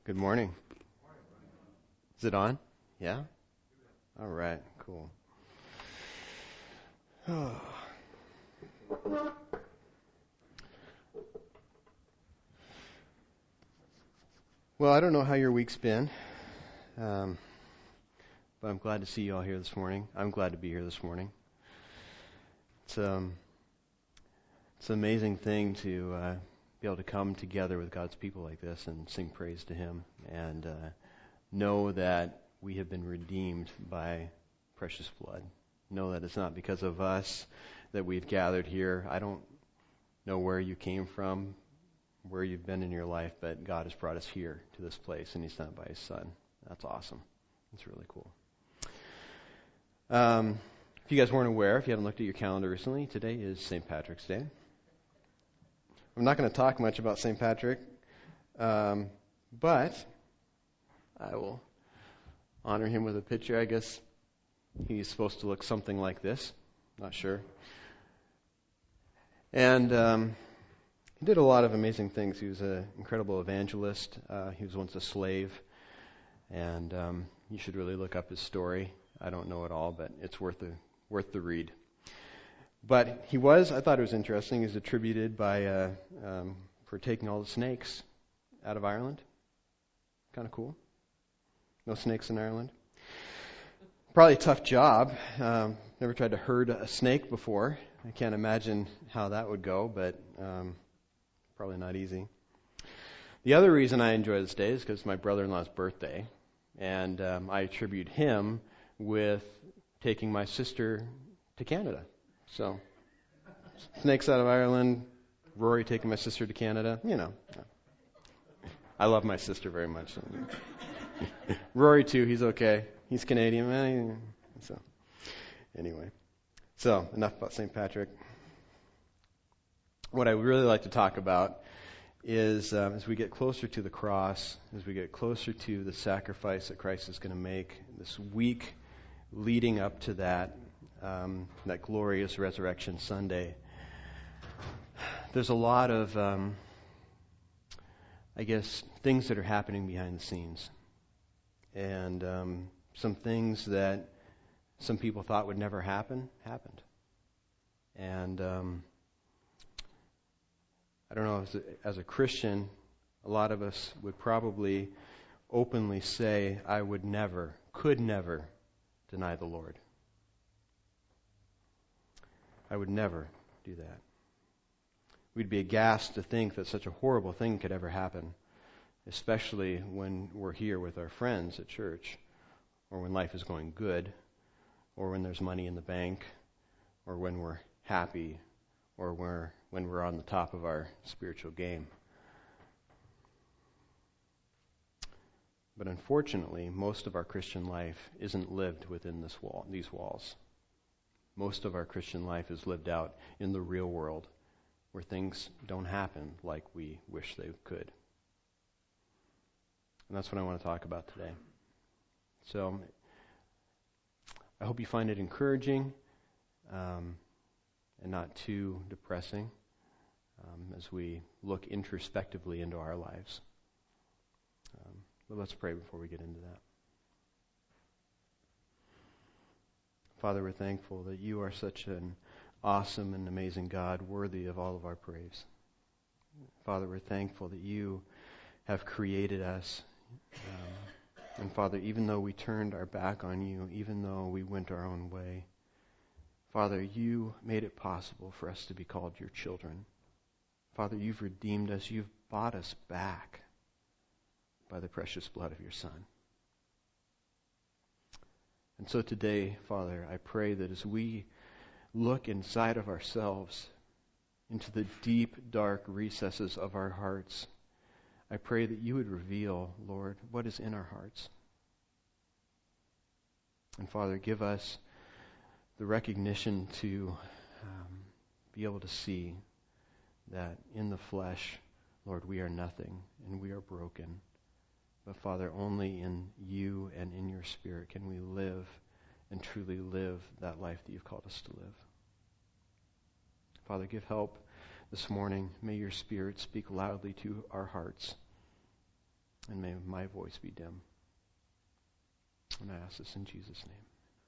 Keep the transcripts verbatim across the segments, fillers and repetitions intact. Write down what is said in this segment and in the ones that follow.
Good morning. Is it on? Yeah? All right, cool. Oh. Well, I don't know how your week's been, um, but I'm glad to see you all here this morning. I'm glad to be here this morning. It's, um, it's an amazing thing to uh, be able to come together with God's people like this and sing praise to Him and uh, know that we have been redeemed by precious blood. Know that it's not because of us that we've gathered here. I don't know where you came from, where you've been in your life, but God has brought us here to this place, and He's done it by His Son. That's awesome. It's really cool. Um, if you guys weren't aware, if you haven't looked at your calendar recently, today is Saint Patrick's Day. I'm not going to talk much about Saint Patrick, um, but I will honor him with a picture. I guess he's supposed to look something like this. Not sure. And um, he did a lot of amazing things. He was an incredible evangelist. Uh, he was once a slave. And um, you should really look up his story. I don't know it all, but it's worth the, worth the read. But he was, I thought it was interesting, he was attributed by uh, um, for taking all the snakes out of Ireland. Kind of cool. No snakes in Ireland. Probably a tough job. Um, never tried to herd a snake before. I can't imagine how that would go, but um, probably not easy. The other reason I enjoy this day is because it's my brother-in-law's birthday, and um, I attribute him with taking my sister to Canada. So, snakes out of Ireland, Rory taking my sister to Canada, you know. I love my sister very much. Rory, too, he's okay. He's Canadian. So, anyway. So, enough about Saint Patrick. What I would really like to talk about is um, as we get closer to the cross, as we get closer to the sacrifice that Christ is going to make, this week leading up to that, um, that glorious Resurrection Sunday, there's a lot of, um, I guess, things that are happening behind the scenes. And um, some things that some people thought would never happen, happened. And um, I don't know, as a, as a Christian, a lot of us would probably openly say, I would never, could never deny the Lord. I would never do that. We'd be aghast to think that such a horrible thing could ever happen, especially when we're here with our friends at church, or when life is going good, or when there's money in the bank, or when we're happy, or we're, when we're on the top of our spiritual game. But unfortunately, most of our Christian life isn't lived within this wall, these walls. Most of our Christian life is lived out in the real world, where things don't happen like we wish they could. And that's what I want to talk about today. So, I hope you find it encouraging um, and not too depressing um, as we look introspectively into our lives. Um, but let's pray before we get into that. Father, we're thankful that you are such an awesome and amazing God, worthy of all of our praise. Father, we're thankful that you have created us. Um, and Father, even though we turned our back on you, even though we went our own way, Father, you made it possible for us to be called your children. Father, you've redeemed us. You've bought us back by the precious blood of your Son. And so today, Father, I pray that as we look inside of ourselves, into the deep, dark recesses of our hearts, I pray that you would reveal, Lord, what is in our hearts. And Father, give us the recognition to um, be able to see that in the flesh, Lord, we are nothing and we are broken. But Father, only in you and in your Spirit can we live and truly live that life that you've called us to live. Father, give help this morning. May your Spirit speak loudly to our hearts. and may my voice be dim. And I ask this in Jesus' name.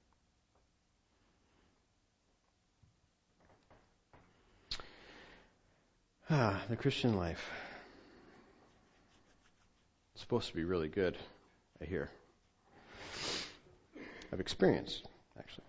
Ah, the Christian life. It's supposed to be really good, I hear. I've experienced, actually.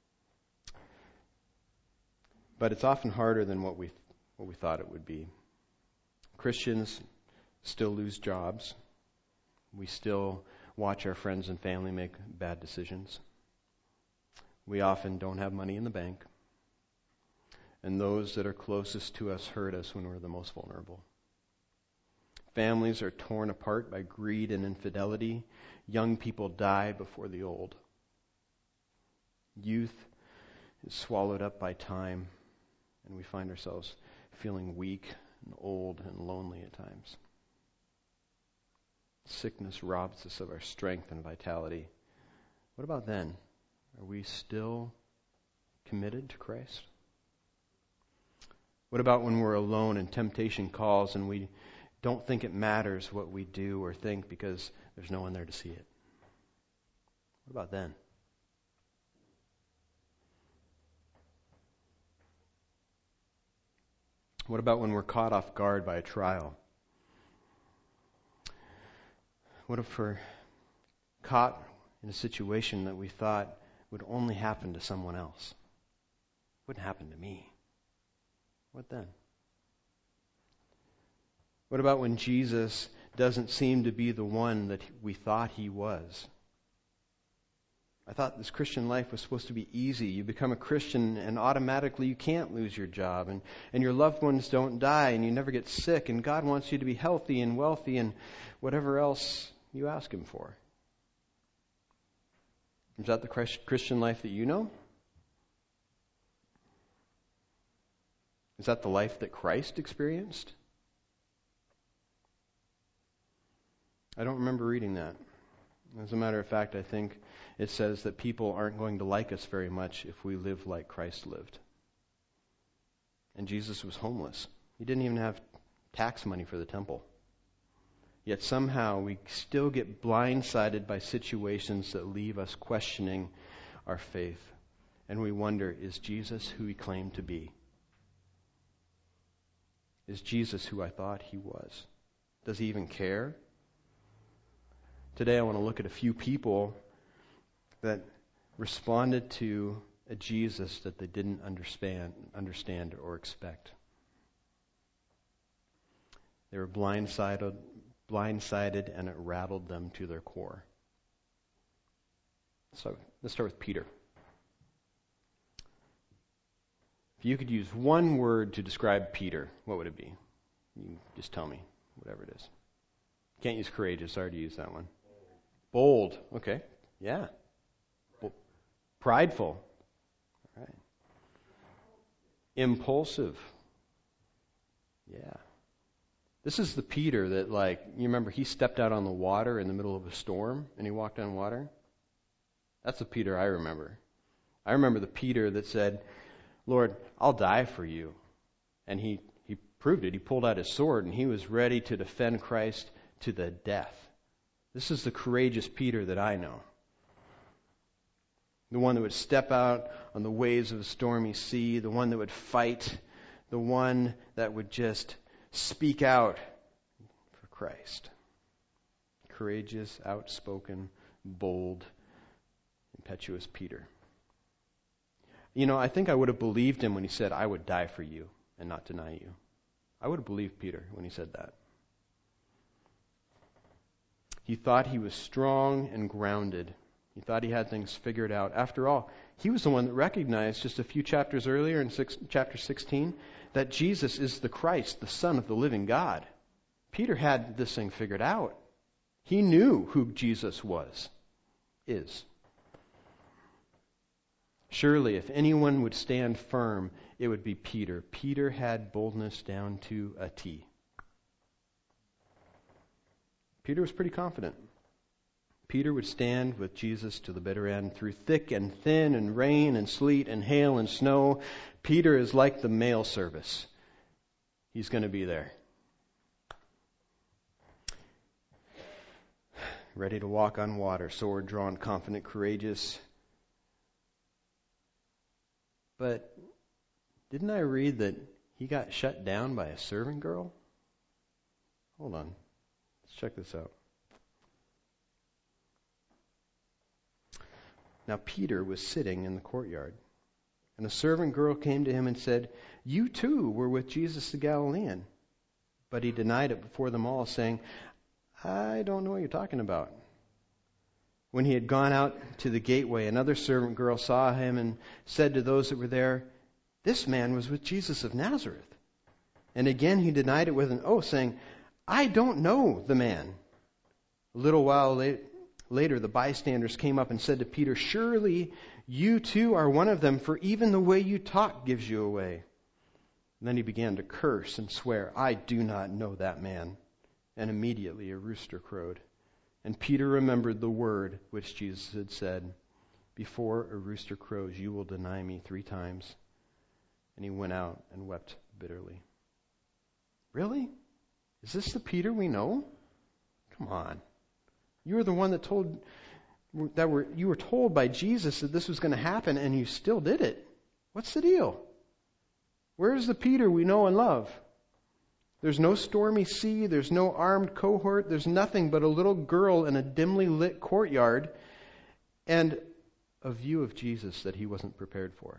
But it's often harder than what we what we thought it would be. Christians still lose jobs. We still watch our friends and family make bad decisions. We often don't have money in the bank. And those that are closest to us hurt us when we're the most vulnerable. Families are torn apart by greed and infidelity. Young people die before the old. Youth is swallowed up by time, and we find ourselves feeling weak and old and lonely at times. Sickness robs us of our strength and vitality. What about then? Are we still committed to Christ? What about when we're alone and temptation calls and we don't think it matters what we do or think because there's no one there to see it? What about then? What about when we're caught off guard by a trial? What if we're caught in a situation that we thought would only happen to someone else? It wouldn't happen to me. What then? What about when Jesus doesn't seem to be the one that we thought he was? I thought this Christian life was supposed to be easy. You become a Christian and automatically you can't lose your job and, and your loved ones don't die and you never get sick and God wants you to be healthy and wealthy and whatever else you ask him for. Is that the Christian life that you know? Is that the life that Christ experienced? I don't remember reading that. As a matter of fact, I think it says that people aren't going to like us very much if we live like Christ lived. And Jesus was homeless. He didn't even have tax money for the temple. Yet somehow we still get blindsided by situations that leave us questioning our faith. And we wonder, is Jesus who he claimed to be? Is Jesus who I thought he was? Does he even care? Today I want to look at a few people that responded to a Jesus that they didn't understand, understand or expect. They were blindsided, blindsided, and it rattled them to their core. So let's start with Peter. If you could use one word to describe Peter, what would it be? You just tell me, whatever it is. Can't use courageous. Sorry to use that one. Bold. Okay. Yeah. Bo- Prideful. All right. Impulsive. Yeah. This is the Peter that, like, you remember he stepped out on the water in the middle of a storm and he walked on water? That's the Peter I remember. I remember the Peter that said, Lord, I'll die for you. And he, he proved it. He pulled out his sword and he was ready to defend Christ to the death. This is the courageous Peter that I know. The one that would step out on the waves of a stormy sea, the one that would fight, the one that would just speak out for Christ. Courageous, outspoken, bold, impetuous Peter. You know, I think I would have believed him when he said, I would die for you and not deny you. I would have believed Peter when he said that. He thought he was strong and grounded. He thought he had things figured out. After all, he was the one that recognized just a few chapters earlier in six, chapter sixteen that Jesus is the Christ, the Son of the living God. Peter had this thing figured out. He knew who Jesus was, is. Surely, if anyone would stand firm, it would be Peter. Peter had boldness down to a T. Peter was pretty confident. Peter would stand with Jesus to the bitter end through thick and thin and rain and sleet and hail and snow. Peter is like the mail service. He's going to be there. ready to walk on water, sword drawn, confident, courageous. But didn't I read that he got shut down by a servant girl? Hold on. Let's check this out. Now Peter was sitting in the courtyard, and a servant girl came to him and said, "You too were with Jesus the Galilean." But he denied it before them all, saying, "I don't know what you're talking about." When he had gone out to the gateway, another servant girl saw him and said to those that were there, "This man was with Jesus of Nazareth." And again he denied it with an oath, saying, "I don't know the man." A little while later, the bystanders came up and said to Peter, "Surely you too are one of them, for even the way you talk gives you away." And then he began to curse and swear, "I do not know that man." And immediately a rooster crowed. And Peter remembered the word which Jesus had said, "Before a rooster crows, you will deny me three times." And he went out and wept bitterly. Really? Is this the Peter we know? Come on. You were the one that told that were you were told by Jesus that this was going to happen, and you still did it. What's the deal? Where's the Peter we know and love? There's no stormy sea, there's no armed cohort, there's nothing but a little girl in a dimly lit courtyard and a view of Jesus that he wasn't prepared for.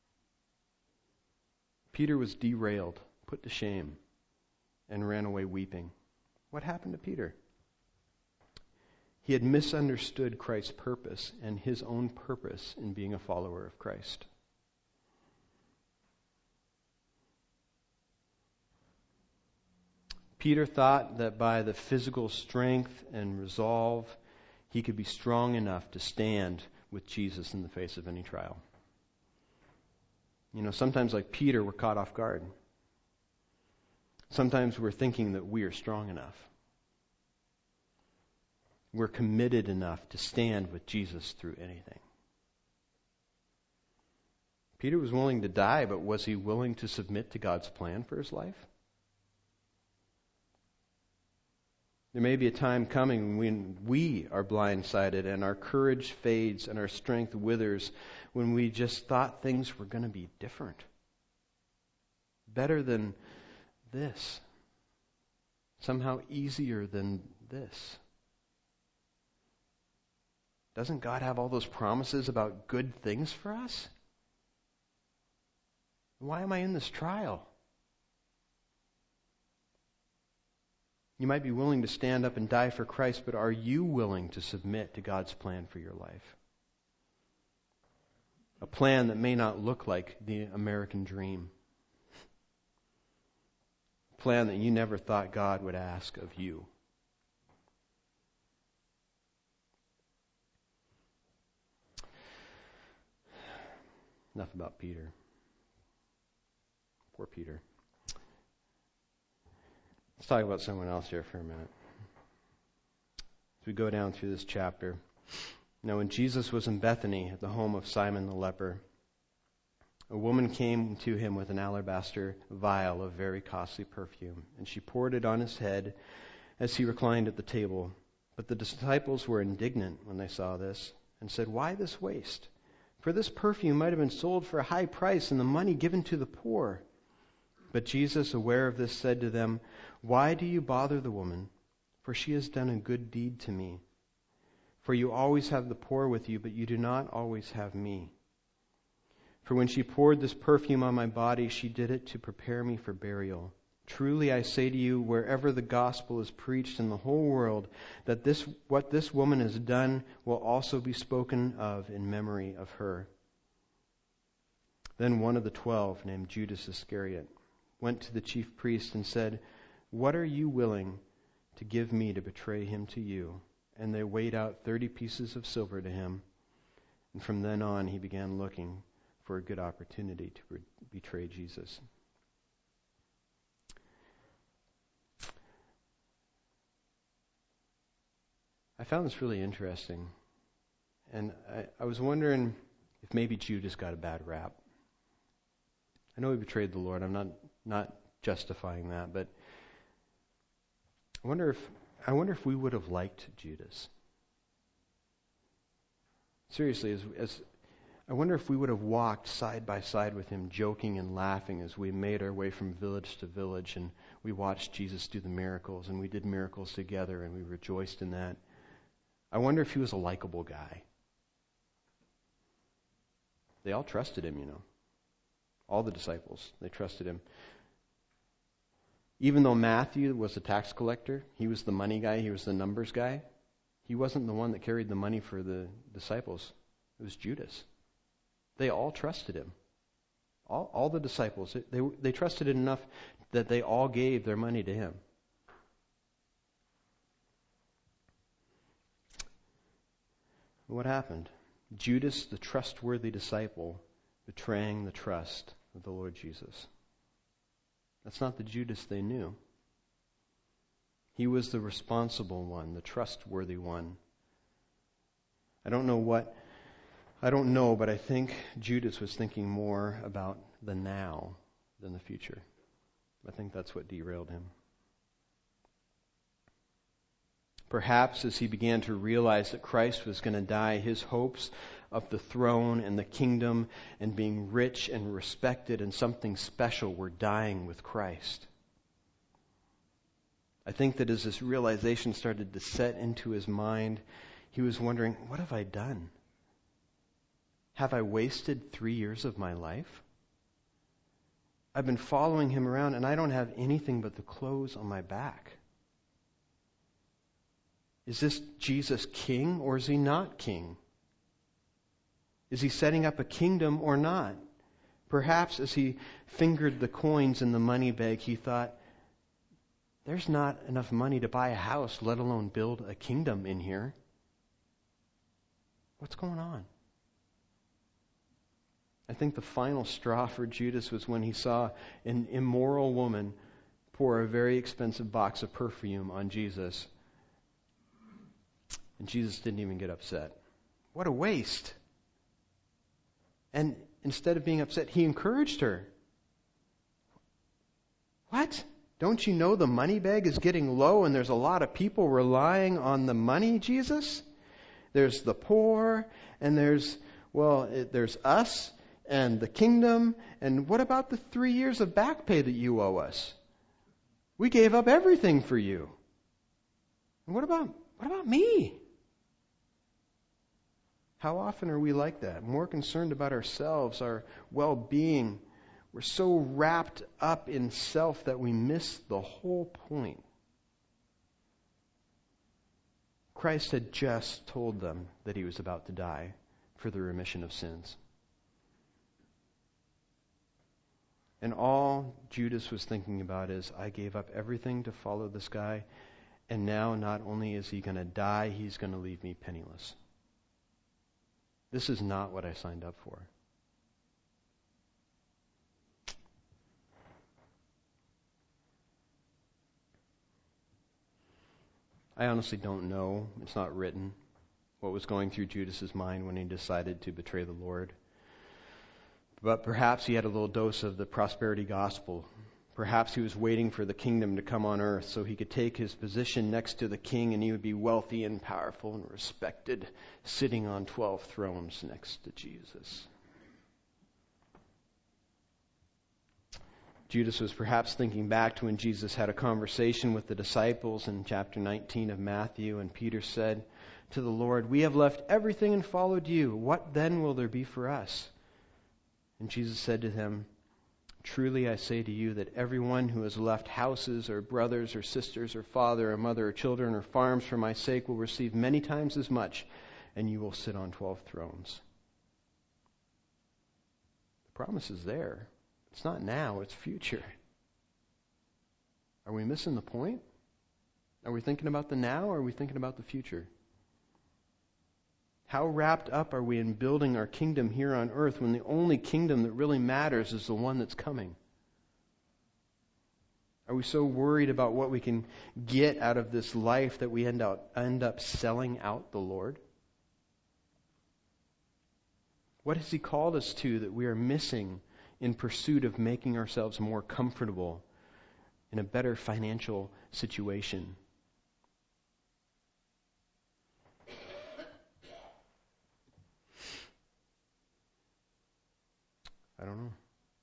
Peter was derailed, put to shame, and ran away weeping. What happened to Peter? He had misunderstood Christ's purpose and his own purpose in being a follower of Christ. Peter thought that by the physical strength and resolve, he could be strong enough to stand with Jesus in the face of any trial. You know, sometimes like Peter, we're caught off guard. Sometimes we're thinking that we are strong enough. We're committed enough to stand with Jesus through anything. Peter was willing to die, but was he willing to submit to God's plan for his life? There may be a time coming when we are blindsided and our courage fades and our strength withers, when we just thought things were going to be different. Better than this. Somehow easier than this. Doesn't God have all those promises about good things for us? Why am I in this trial? You might be willing to stand up and die for Christ, but are you willing to submit to God's plan for your life? A plan that may not look like the American dream. A plan that you never thought God would ask of you. Enough about Peter. Poor Peter. Let's talk about someone else here for a minute. As we go down through this chapter. Now, when Jesus was in Bethany at the home of Simon the leper, a woman came to him with an alabaster vial of very costly perfume, and she poured it on his head as he reclined at the table. But the disciples were indignant when they saw this, and said, "Why this waste? For this perfume might have been sold for a high price and the money given to the poor." But Jesus, aware of this, said to them, "Why do you bother the woman? For she has done a good deed to me. For you always have the poor with you, but you do not always have me. For when she poured this perfume on my body, she did it to prepare me for burial. Truly I say to you, wherever the gospel is preached in the whole world, that this what this woman has done will also be spoken of in memory of her." Then one of the twelve, named Judas Iscariot, went to the chief priest and said, "What are you willing to give me to betray him to you?" And they weighed out thirty pieces of silver to him. And from then on he began looking for a good opportunity to re- betray Jesus. I found this really interesting. And I, I was wondering if maybe Judas got a bad rap. I know he betrayed the Lord. I'm not not justifying that, but I wonder if I wonder if we would have liked Judas. Seriously, as, as I wonder if we would have walked side by side with him, joking and laughing as we made our way from village to village, and we watched Jesus do the miracles, and we did miracles together, and we rejoiced in that. I wonder if he was a likable guy. They all trusted him, you know. All the disciples, they trusted him. Even though Matthew was a tax collector, he was the money guy, he was the numbers guy, he wasn't the one that carried the money for the disciples. It was Judas. They all trusted him. All, all the disciples, they, they trusted it enough that they all gave their money to him. What happened? Judas, the trustworthy disciple, betraying the trust of the Lord Jesus. That's not the Judas they knew. He was the responsible one, the trustworthy one. I don't know what, I don't know, but I think Judas was thinking more about the now than the future. I think that's what derailed him. Perhaps as he began to realize that Christ was going to die, his hopes of the throne and the kingdom and being rich and respected and something special were dying with Christ. I think that as this realization started to set into his mind, he was wondering, what have I done? Have I wasted three years of my life? I've been following him around and I don't have anything but the clothes on my back. Is this Jesus king or is he not king? Is he setting up a kingdom or not? Perhaps as he fingered the coins in the money bag, he thought, there's not enough money to buy a house, let alone build a kingdom in here. What's going on? I think the final straw for Judas was when he saw an immoral woman pour a very expensive box of perfume on Jesus. And Jesus didn't even get upset. What a waste. And instead of being upset, he encouraged her. What? Don't you know the money bag is getting low and there's a lot of people relying on the money, Jesus? There's the poor and there's, well, it, there's us and the kingdom. And what about the three years of back pay that you owe us? We gave up everything for you. And what about, what about me? How often are we like that? More concerned about ourselves, our well-being. We're so wrapped up in self that we miss the whole point. Christ had just told them that he was about to die for the remission of sins. And all Judas was thinking about is, I gave up everything to follow this guy, and now not only is he going to die, he's going to leave me penniless. This is not what I signed up for. I honestly don't know. It's not written what was going through Judas's mind when he decided to betray the Lord. But perhaps he had a little dose of the prosperity gospel. Perhaps he was waiting for the kingdom to come on earth so he could take his position next to the king and he would be wealthy and powerful and respected, sitting on twelve thrones next to Jesus. Judas was perhaps thinking back to when Jesus had a conversation with the disciples in chapter nineteen of Matthew, and Peter said to the Lord, "We have left everything and followed you. What then will there be for us?" And Jesus said to him, "Truly I say to you that everyone who has left houses or brothers or sisters or father or mother or children or farms for my sake will receive many times as much, and you will sit on twelve thrones." The promise is there. It's not now, it's future. Are we missing the point? Are we thinking about the now or are we thinking about the future? How wrapped up are we in building our kingdom here on earth when the only kingdom that really matters is the one that's coming? Are we so worried about what we can get out of this life that we end up, end up selling out the Lord? What has He called us to that we are missing in pursuit of making ourselves more comfortable in a better financial situation? don't know.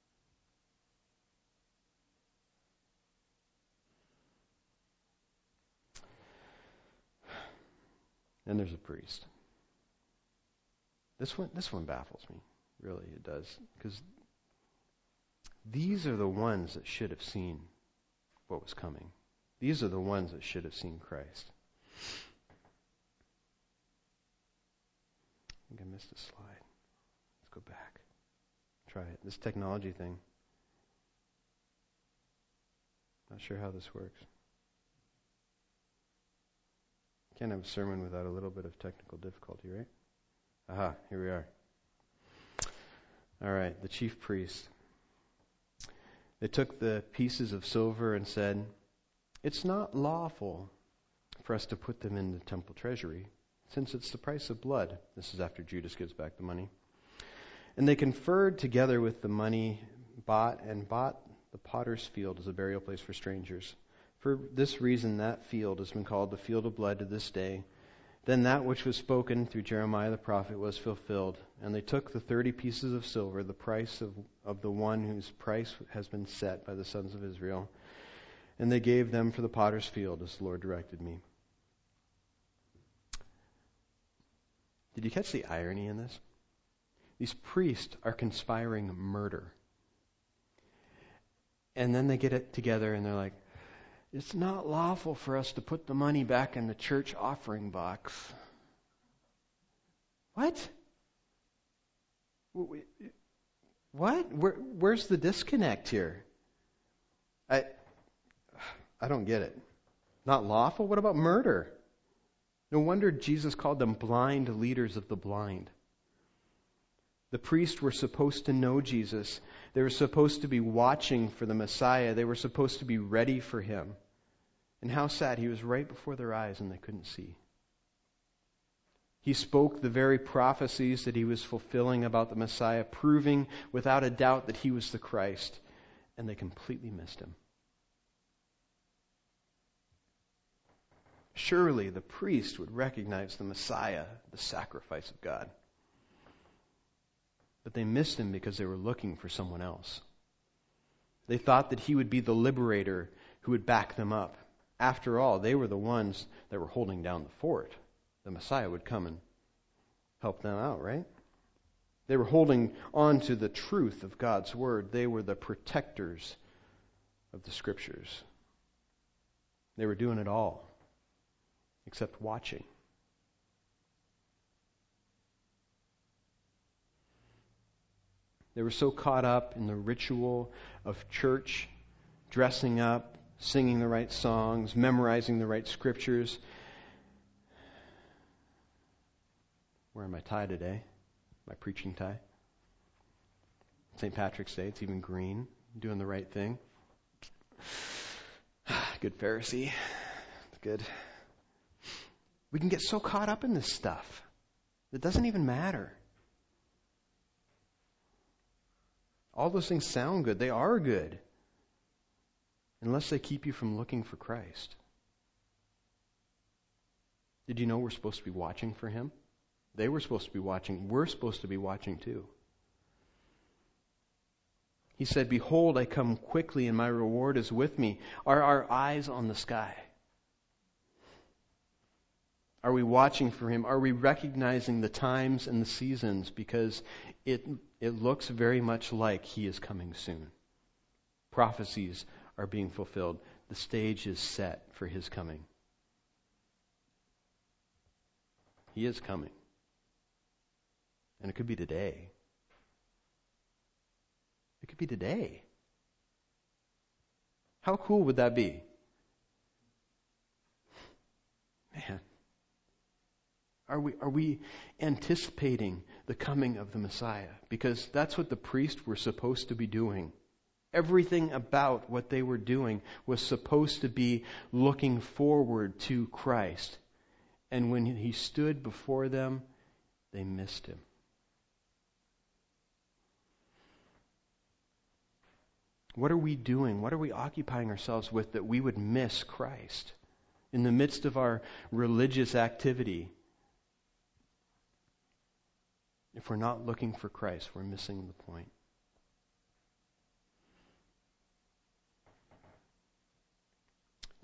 Then there's a priest. This one, this one baffles me. Really, it does. Because these are the ones that should have seen what was coming. These are the ones that should have seen Christ. I think I missed a slide. Let's go back. Try it. This technology thing. Not sure how this works. Can't have a sermon without a little bit of technical difficulty, right? Aha, here we are. All right, the chief priest. They took the pieces of silver and said, "It's not lawful for us to put them in the temple treasury, since it's the price of blood." This is after Judas gives back the money. And they conferred together with the money bought and bought the potter's field as a burial place for strangers. For this reason, that field has been called the field of blood to this day. Then that which was spoken through Jeremiah the prophet was fulfilled. And they took the thirty pieces of silver, the price of, of the one whose price has been set by the sons of Israel, and they gave them for the potter's field, as the Lord directed me. Did you catch the irony in this? These priests are conspiring murder. And then they get it together and they're like, "It's not lawful for us to put the money back in the church offering box." What? What? Where, where's the disconnect here? I, I don't get it. Not lawful? What about murder? No wonder Jesus called them blind leaders of the blind. The priests were supposed to know Jesus. They were supposed to be watching for the Messiah. They were supposed to be ready for him. And how sad, he was right before their eyes and they couldn't see. He spoke the very prophecies that he was fulfilling about the Messiah, proving without a doubt that he was the Christ, and they completely missed him. Surely the priest would recognize the Messiah, the sacrifice of God. But they missed him because they were looking for someone else. They thought that he would be the liberator who would back them up. After all, they were the ones that were holding down the fort. The Messiah would come and help them out, right? They were holding on to the truth of God's word. They were the protectors of the Scriptures. They were doing it all, except watching. They were so caught up in the ritual of church, dressing up, singing the right songs, memorizing the right scriptures. Wearing my tie today, my preaching tie. Saint Patrick's Day, it's even green. Doing the right thing. Good Pharisee. It's good. We can get so caught up in this stuff. It doesn't even matter. All those things sound good. They are good. Unless they keep you from looking for Christ. Did you know we're supposed to be watching for him? They were supposed to be watching. We're supposed to be watching too. He said, "Behold, I come quickly and my reward is with me." Are our eyes on the sky? Are we watching for him? Are we recognizing the times and the seasons? Because it it looks very much like he is coming soon. Prophecies are being fulfilled. The stage is set for his coming. He is coming. And it could be today. It could be today. How cool would that be? Man. Are we are we anticipating the coming of the Messiah? Because that's what the priests were supposed to be doing. Everything about what they were doing was supposed to be looking forward to Christ. And when he stood before them, they missed him. What are we doing? What are we occupying ourselves with that we would miss Christ? In the midst of our religious activity, if we're not looking for Christ, we're missing the point.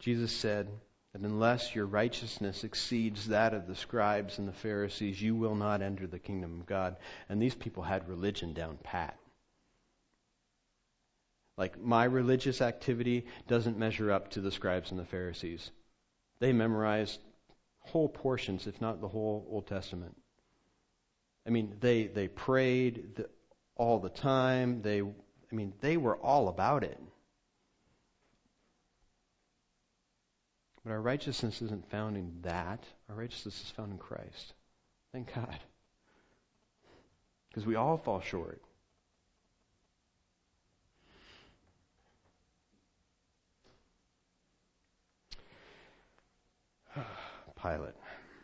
Jesus said that unless your righteousness exceeds that of the scribes and the Pharisees, you will not enter the kingdom of God. And these people had religion down pat. Like, my religious activity doesn't measure up to the scribes and the Pharisees. They memorized whole portions, if not the whole Old Testament. I mean, they they prayed the, all the time. They, I mean, they were all about it. But our righteousness isn't found in that. Our righteousness is found in Christ. Thank God. Because we all fall short. Pilate.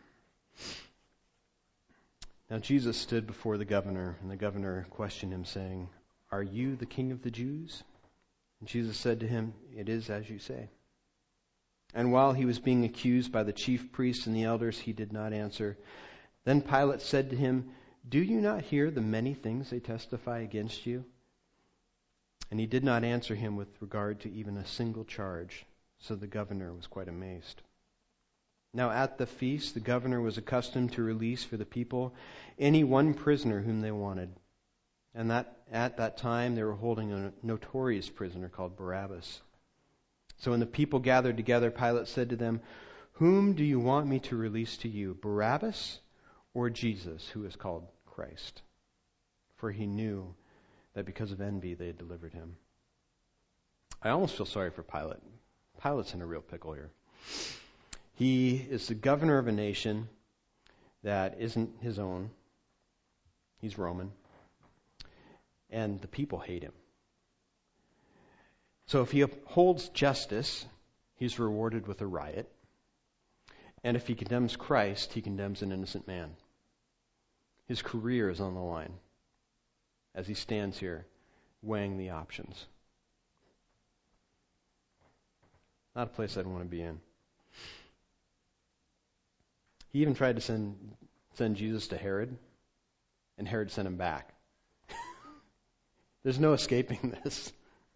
Now Jesus stood before the governor, and the governor questioned him, saying, "Are you the king of the Jews?" And Jesus said to him, "It is as you say." And while he was being accused by the chief priests and the elders, he did not answer. Then Pilate said to him, "Do you not hear the many things they testify against you?" And he did not answer him with regard to even a single charge. So the governor was quite amazed. Now at the feast, the governor was accustomed to release for the people any one prisoner whom they wanted. And that at that time they were holding a notorious prisoner called Barabbas. So when the people gathered together, Pilate said to them, "Whom do you want me to release to you, Barabbas or Jesus, who is called Christ?" For he knew that because of envy they had delivered him. I almost feel sorry for Pilate. Pilate's in a real pickle here. He is the governor of a nation that isn't his own. He's Roman. And the people hate him. So if he upholds justice, he's rewarded with a riot. And if he condemns Christ, he condemns an innocent man. His career is on the line as he stands here weighing the options. Not a place I'd want to be in. He even tried to send send Jesus to Herod, and Herod sent him back. There's no escaping this.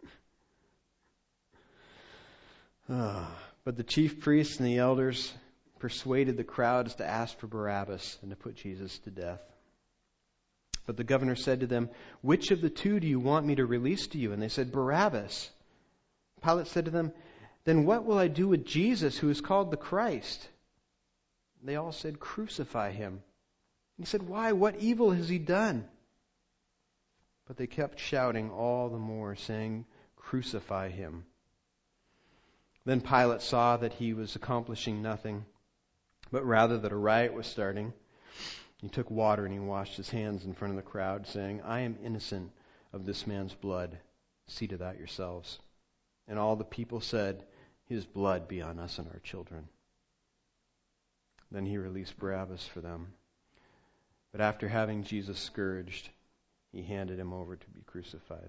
Uh, but the chief priests and the elders persuaded the crowds to ask for Barabbas and to put Jesus to death. But the governor said to them, "Which of the two do you want me to release to you?" And they said, "Barabbas." Pilate said to them, "Then what will I do with Jesus, who is called the Christ?" They all said, "Crucify him." He said, "Why? What evil has he done?" But they kept shouting all the more, saying, "Crucify him." Then Pilate saw that he was accomplishing nothing, but rather that a riot was starting. He took water and he washed his hands in front of the crowd, saying, "I am innocent of this man's blood. See to that yourselves." And all the people said, "His blood be on us and our children." Then he released Barabbas for them. But after having Jesus scourged, he handed him over to be crucified.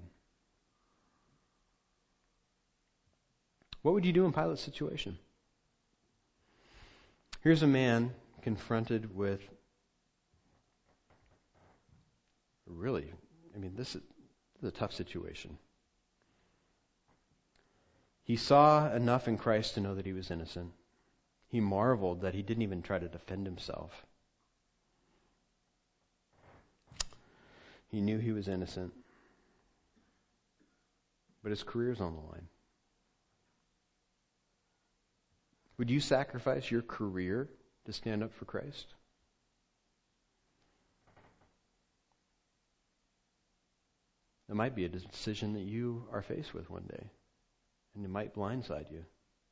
What would you do in Pilate's situation? Here's a man confronted with really, I mean, this is, this is a tough situation. He saw enough in Christ to know that he was innocent. He marveled that he didn't even try to defend himself. He knew he was innocent. But his career's on the line. Would you sacrifice your career to stand up for Christ? It might be a decision that you are faced with one day, and it might blindside you.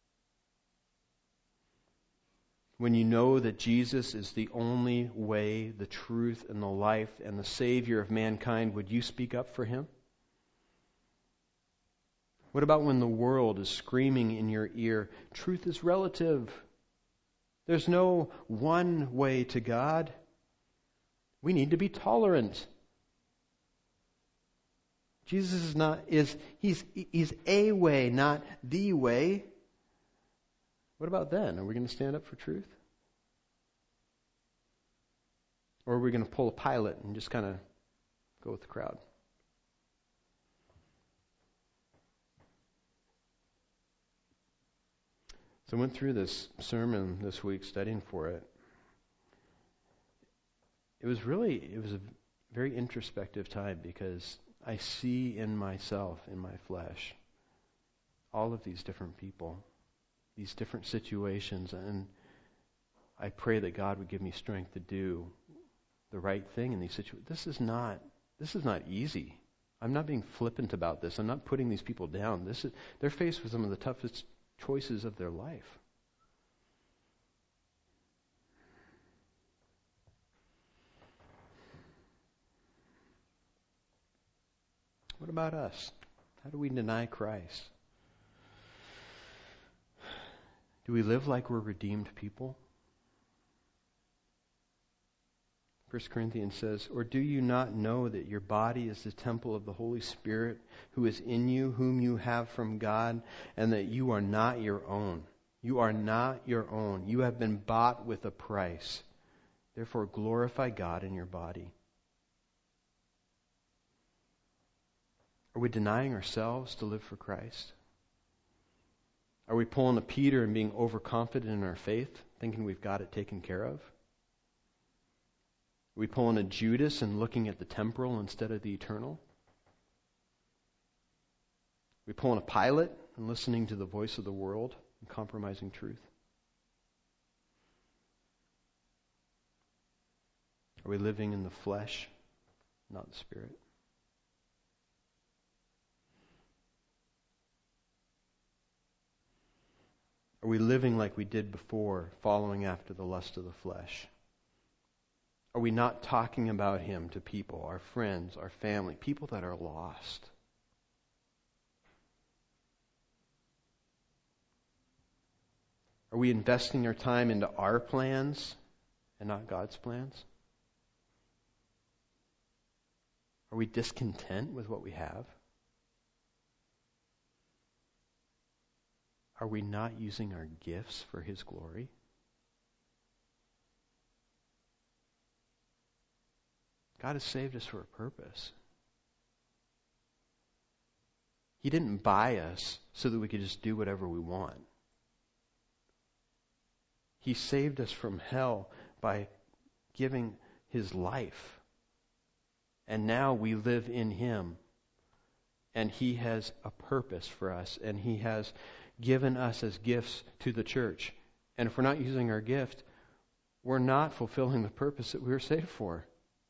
When you know that Jesus is the only way, the truth, and the life, and the Savior of mankind, would you speak up for him? What about when the world is screaming in your ear, truth is relative. There's no one way to God. We need to be tolerant. Jesus is not is he's he's a way, not the way. What about then? Are we going to stand up for truth? Or are we going to pull a Pilate and just kind of go with the crowd? So I went through this sermon this week studying for it. It was really, it was a very introspective time because I see in myself, in my flesh, all of these different people, these different situations, and I pray that God would give me strength to do the right thing in these situations. This is not, this is not easy. I'm not being flippant about this. I'm not putting these people down. This is, they're faced with some of the toughest choices of their life. What about us? How do we deny Christ? Do we live like we're redeemed people? First Corinthians says, or do you not know that your body is the temple of the Holy Spirit who is in you, whom you have from God, and that you are not your own? You are not your own. You have been bought with a price. Therefore glorify God in your body. Are we denying ourselves to live for Christ? Are we pulling a Peter and being overconfident in our faith, thinking we've got it taken care of? Are we pulling a Judas and looking at the temporal instead of the eternal? Are we pulling a Pilate and listening to the voice of the world and compromising truth? Are we living in the flesh, not the Spirit? Are we living like we did before, following after the lust of the flesh? Are we not talking about Him to people, our friends, our family, people that are lost? Are we investing our time into our plans and not God's plans? Are we discontent with what we have? Are we not using our gifts for His glory? God has saved us for a purpose. He didn't buy us so that we could just do whatever we want. He saved us from hell by giving His life. And now we live in Him. And He has a purpose for us. And He has given us as gifts to the church. And if we're not using our gift, we're not fulfilling the purpose that we were saved for.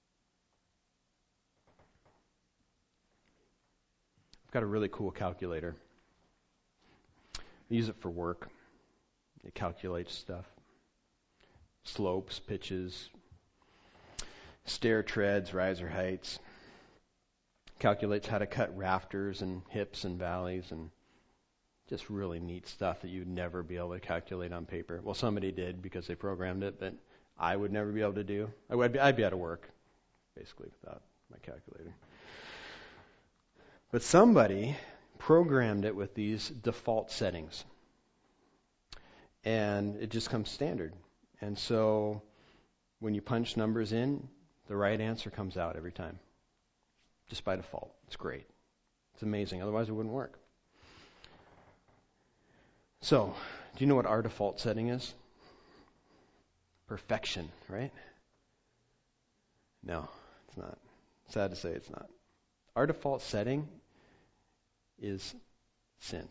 I've got a really cool calculator. I use it for work. It calculates stuff. Slopes, pitches, stair treads, riser heights. Calculates how to cut rafters and hips and valleys and just really neat stuff that you'd never be able to calculate on paper. Well, somebody did because they programmed it, but I would never be able to do. I would be, I'd be out of work, basically, without my calculator. But somebody programmed it with these default settings. And it just comes standard. And so when you punch numbers in, the right answer comes out every time. Just by default. It's great. It's amazing. Otherwise it wouldn't work. So, do you know what our default setting is? Perfection, right? No, it's not. Sad to say it's not. Our default setting is sin.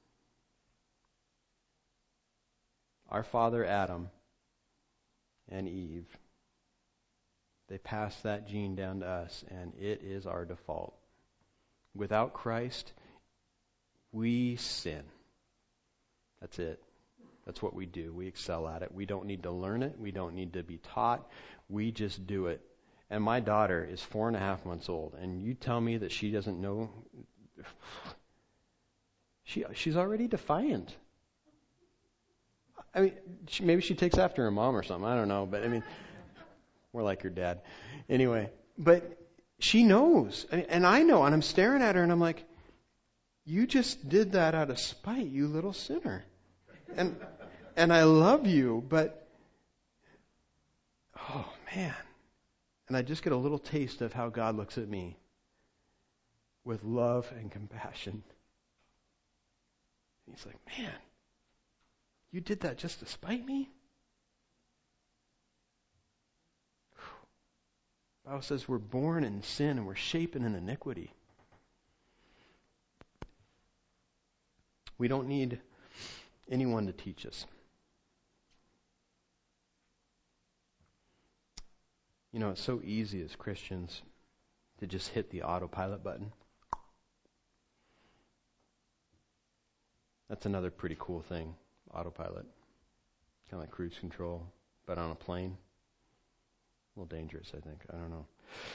Our father Adam and Eve, they passed that gene down to us, and it is our default. Without Christ, we sin. That's it. That's what we do. We excel at it. We don't need to learn it. We don't need to be taught. We just do it. And my daughter is four and a half months old, and you tell me that she doesn't know. She she's already defiant. I mean, she, maybe she takes after her mom or something. I don't know, but I mean, more like her dad. Anyway, but she knows, and I know, and I'm staring at her, and I'm like, "You just did that out of spite, you little sinner." And and I love you, but oh man. And I just get a little taste of how God looks at me with love and compassion. He's like, man, You did that just to spite me? The Bible says we're born in sin and we're shapen in iniquity. We don't need anyone to teach us. You know, it's so easy as Christians to just hit the autopilot button. That's another pretty cool thing, autopilot. Kind of like cruise control, but on a plane. A little dangerous, I think. I don't know.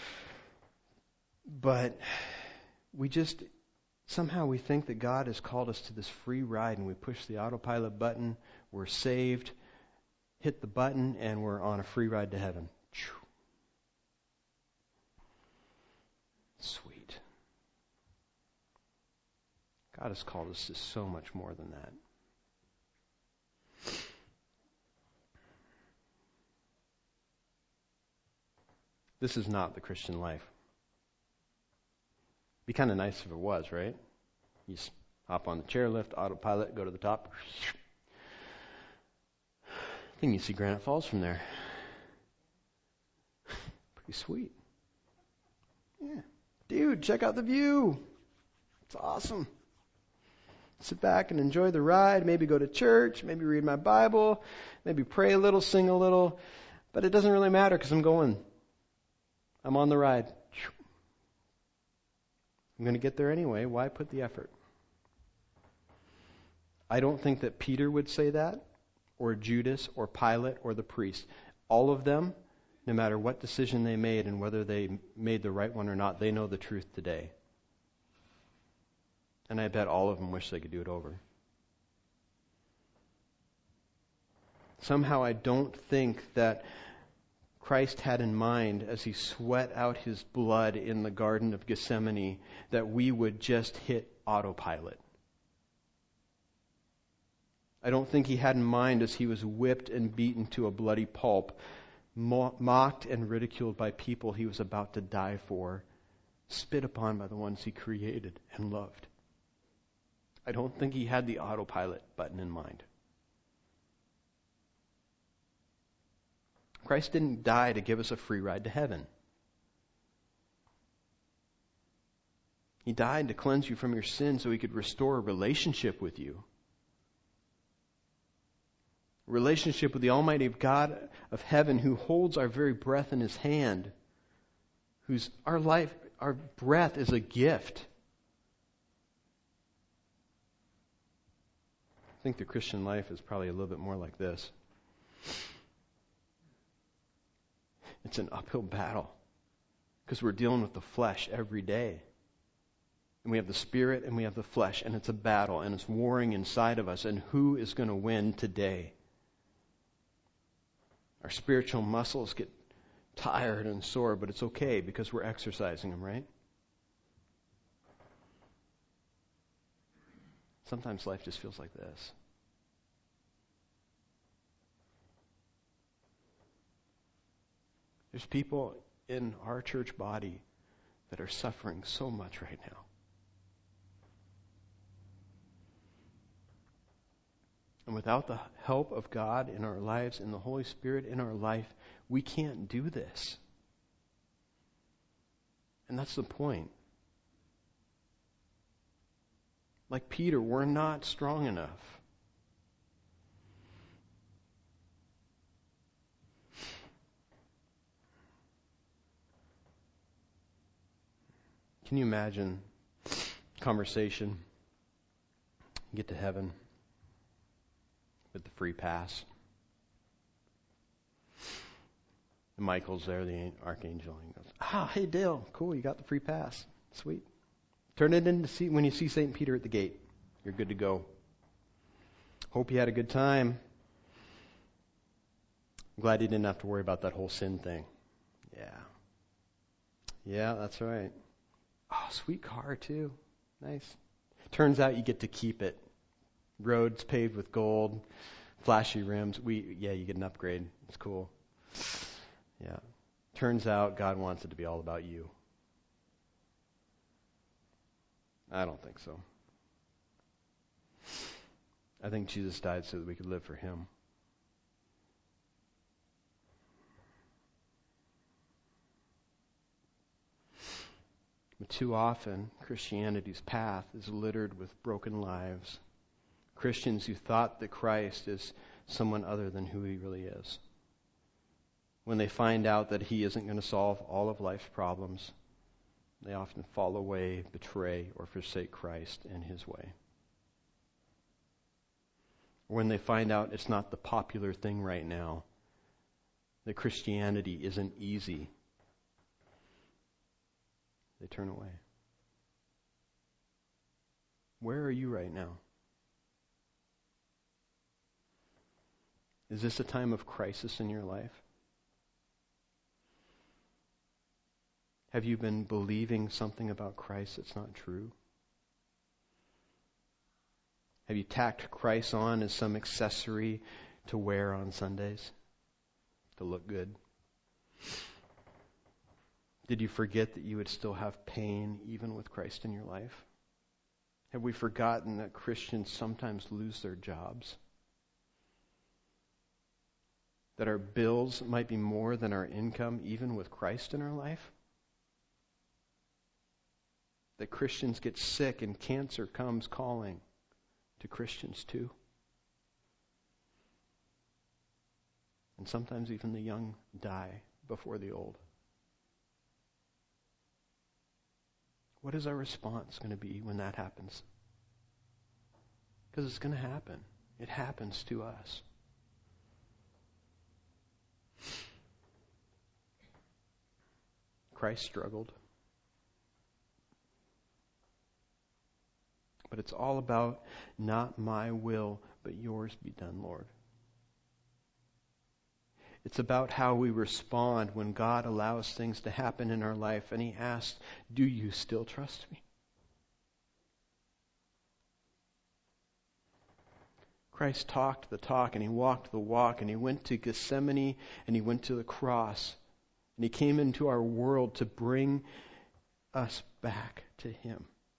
But we just, somehow we think that God has called us to this free ride, and we push the autopilot button, we're saved, hit the button, and we're on a free ride to heaven. Sweet. God has called us to so much more than that. This is not the Christian life. Be kind of nice if it was, right? You just hop on the chairlift, autopilot, go to the top. I think you see Granite Falls from there. Pretty sweet. Yeah. Dude, check out the view. It's awesome. Sit back and enjoy the ride. Maybe go to church. Maybe read my Bible. Maybe pray a little, sing a little. But it doesn't really matter because I'm going. I'm on the ride. I'm going to get there anyway. Why put the effort? I don't think that Peter would say that, or Judas, or Pilate, or the priest. All of them, no matter what decision they made and whether they made the right one or not, they know the truth today. And I bet all of them wish they could do it over. Somehow I don't think that Christ had in mind, as he sweat out his blood in the Garden of Gethsemane, that we would just hit autopilot. I don't think he had in mind, as he was whipped and beaten to a bloody pulp, mo- mocked and ridiculed by people he was about to die for, spit upon by the ones he created and loved. I don't think he had the autopilot button in mind. Christ didn't die to give us a free ride to heaven. He died to cleanse you from your sin so he could restore a relationship with you. A relationship with the Almighty God of heaven, who holds our very breath in his hand, whose our life, our breath is a gift. I think the Christian life is probably a little bit more like this. It's an uphill battle because we're dealing with the flesh every day. And we have the spirit and we have the flesh, and it's a battle, and it's warring inside of us. And who is going to win today? Our spiritual muscles get tired and sore, but it's okay because we're exercising them, right? Sometimes life just feels like this. There's people in our church body that are suffering so much right now. And without the help of God in our lives and the Holy Spirit in our life, we can't do this. And that's the point. Like Peter, we're not strong enough. Can you imagine conversation? You get to heaven with the free pass. And Michael's there, the archangel. He goes, ah, hey Dale, cool, you got the free pass. Sweet. Turn it in to see when you see Saint Peter at the gate. You're good to go. Hope you had a good time. I'm glad you didn't have to worry about that whole sin thing. Yeah. Yeah, that's right. Oh, sweet car too. Nice. Turns out you get to keep it. Roads paved with gold, flashy rims. We yeah, you get an upgrade. It's cool. Yeah. Turns out God wants it to be all about you. I don't think so. I think Jesus died so that we could live for him. But too often, Christianity's path is littered with broken lives. Christians who thought that Christ is someone other than who he really is. When they find out that he isn't going to solve all of life's problems, they often fall away, betray, or forsake Christ and his way. When they find out it's not the popular thing right now, that Christianity isn't easy, they turn away. Where are you right now? Is this a time of crisis in your life? Have you been believing something about Christ that's not true? Have you tacked Christ on as some accessory to wear on Sundays to look good? Did you forget that you would still have pain even with Christ in your life? Have we forgotten that Christians sometimes lose their jobs? That our bills might be more than our income even with Christ in our life? That Christians get sick and cancer comes calling to Christians too? And sometimes even the young die before the old. What is our response going to be when that happens? Because it's going to happen. It happens to us. Christ struggled. But it's all about not my will, but yours be done, Lord. It's about how we respond when God allows things to happen in our life. And he asks, do you still trust me? Christ talked the talk and he walked the walk and he went to Gethsemane and he went to the cross. And he came into our world to bring us back to him,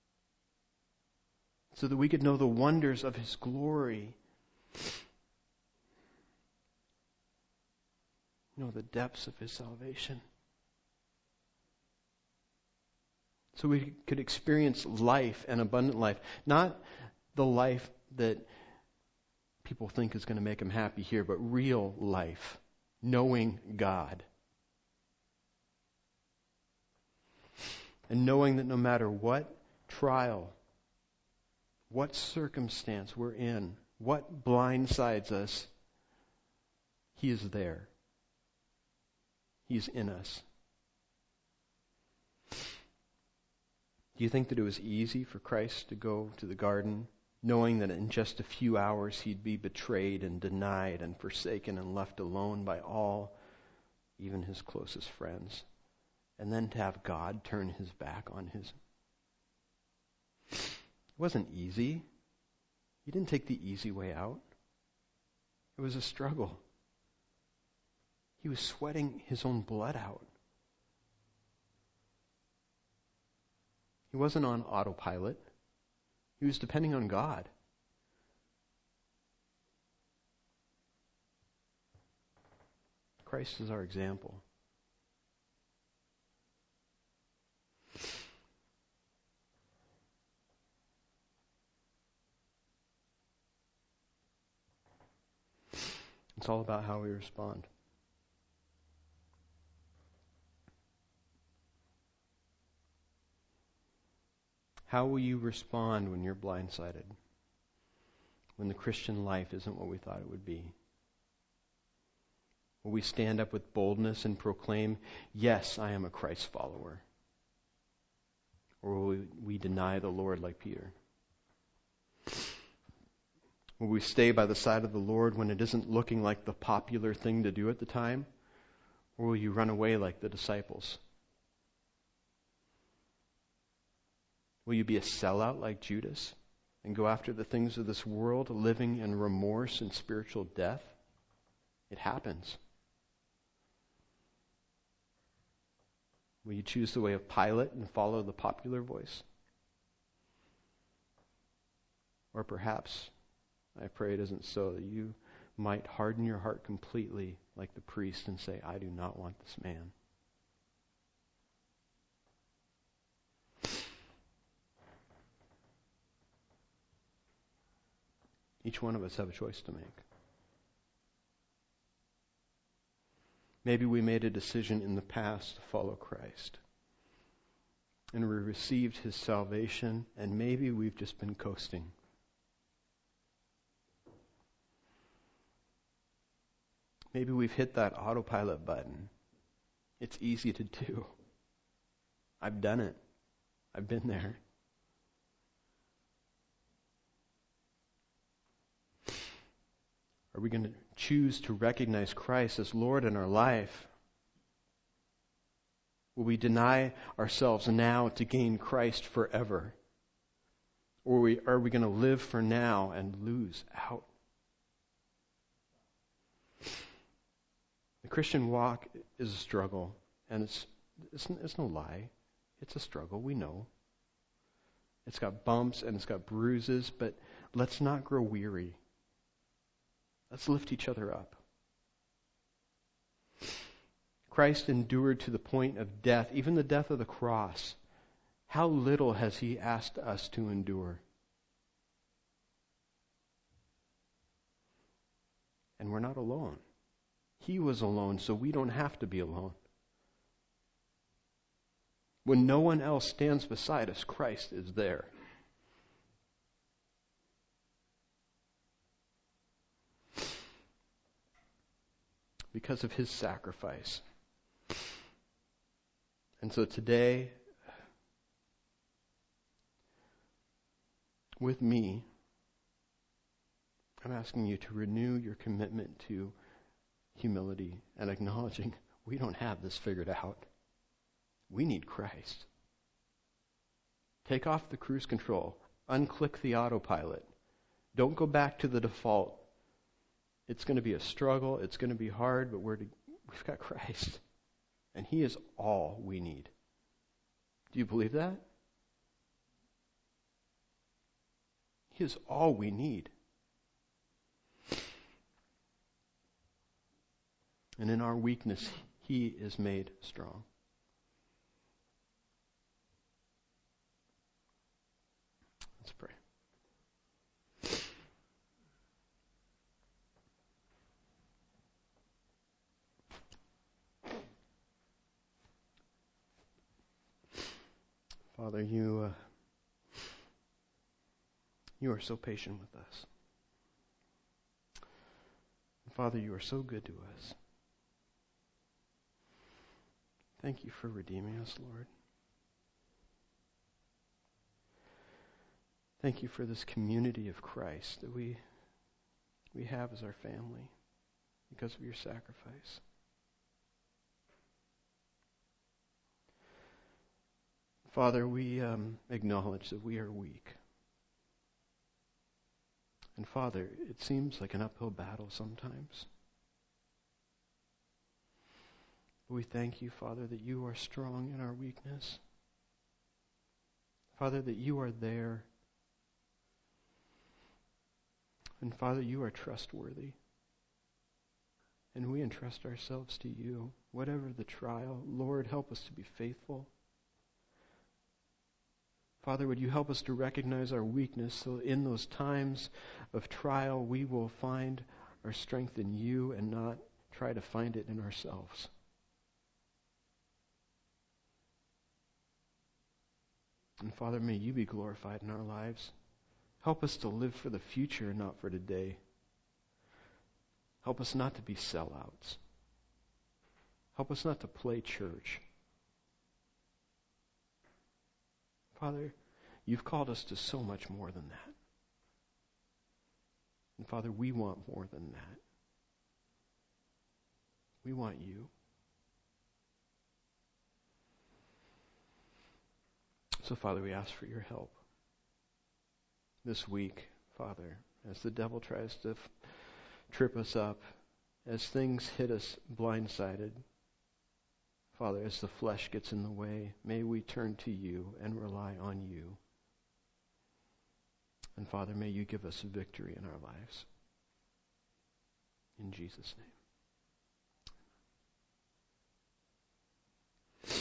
so that we could know the wonders of his glory, know the depths of his salvation, so we could experience life and abundant life. Not the life that people think is going to make them happy here, but real life, knowing God. And knowing that no matter what trial, what circumstance we're in, what blindsides us, he is there. He's in us. Do you think that it was easy for Christ to go to the garden, knowing that in just a few hours he'd be betrayed and denied and forsaken and left alone by all, even his closest friends, and then to have God turn his back on his? It wasn't easy. He didn't take the easy way out. It was a struggle. He was sweating his own blood out. He wasn't on autopilot. He was depending on God. Christ is our example. It's all about how we respond. How will you respond when you're blindsided? When the Christian life isn't what we thought it would be? Will we stand up with boldness and proclaim, yes, I am a Christ follower? Or will we, we deny the Lord like Peter? Will we stay by the side of the Lord when it isn't looking like the popular thing to do at the time? Or will you run away like the disciples? Will you be a sellout like Judas and go after the things of this world, living in remorse and spiritual death? It happens. Will you choose the way of Pilate and follow the popular voice? Or perhaps I pray it isn't so, that you might harden your heart completely like the priest and say, I do not want this man. Each one of us have a choice to make. Maybe we made a decision in the past to follow Christ. And we received his salvation, and maybe we've just been coasting. Maybe we've hit that autopilot button. It's easy to do. I've done it. I've been there. Are we going to choose to recognize Christ as Lord in our life? Will we deny ourselves now to gain Christ forever? Or are we, are we going to live for now and lose out? The Christian walk is a struggle, and it's, it's, it's no lie. It's a struggle, we know. It's got bumps and it's got bruises, but let's not grow weary. Let's lift each other up. Christ endured to the point of death, even the death of the cross. How little has he asked us to endure? And we're not alone. He was alone, so we don't have to be alone. When no one else stands beside us, Christ is there. Because of his sacrifice. And so today, with me, I'm asking you to renew your commitment to humility and acknowledging we don't have this figured out. We need Christ. Take off the cruise control. Unclick the autopilot. Don't go back to the default. It's going to be a struggle. It's going to be hard, but we're to, we've got Christ. And he is all we need. Do you believe that? He is all we need. And in our weakness, he is made strong. Let's pray. Father, you uh, you are so patient with us. Father, you are so good to us. Thank you for redeeming us, Lord. Thank you for this community of Christ that we we have as our family because of your sacrifice. Father, we um, acknowledge that we are weak. And Father, it seems like an uphill battle sometimes. But we thank you, Father, that you are strong in our weakness. Father, that you are there. And Father, you are trustworthy. And we entrust ourselves to you. Whatever the trial, Lord, help us to be faithful. Father, would you help us to recognize our weakness so in those times of trial we will find our strength in you and not try to find it in ourselves. And Father, may you be glorified in our lives. Help us to live for the future and not for today. Help us not to be sellouts. Help us not to play church. Father, you've called us to so much more than that. And Father, we want more than that. We want you. So, Father, we ask for your help this week, Father, as the devil tries to f- trip us up, as things hit us blindsided. Father, as the flesh gets in the way, may we turn to you and rely on you. And Father, may you give us victory in our lives. In Jesus' name.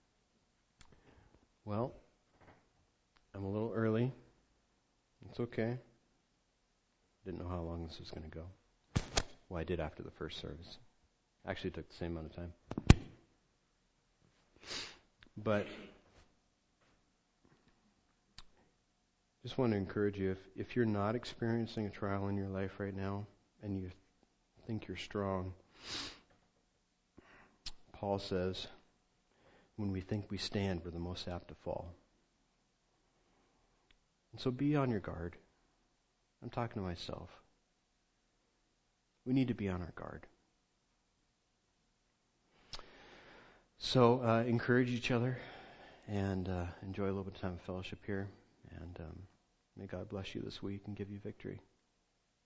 Well, I'm a little early. It's okay. Didn't know how long this was going to go. Well, I did after the first service. Actually, it took the same amount of time. But just want to encourage you, if, if you're not experiencing a trial in your life right now and you think you're strong, Paul says, when we think we stand, we're the most apt to fall. And so be on your guard. I'm talking to myself. We need to be on our guard. So uh, encourage each other and uh, enjoy a little bit of time of fellowship here. And um, may God bless you this week and give you victory.